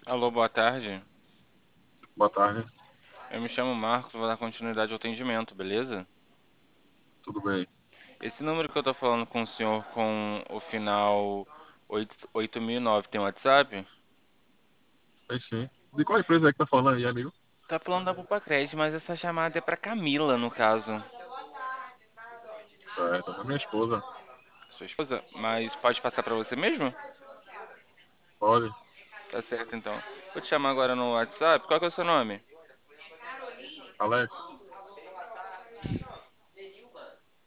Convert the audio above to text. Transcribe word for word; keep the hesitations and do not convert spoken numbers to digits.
Alô, boa tarde. Boa tarde, Eu me chamo Marcos, vou dar continuidade ao atendimento, beleza? tudo bem? Esse número que eu tô falando com o senhor com o final oito oito mil e nove tem WhatsApp? Tem sim. De qual empresa é que tá falando aí, amigo? Tá falando da Pupacred, mas essa chamada é pra Camila, no caso. Certo, da minha esposa. Sua esposa? Mas pode passar pra você mesmo? Pode, Tá certo, então. Vou te chamar agora no WhatsApp. Qual que é o seu nome? Alex,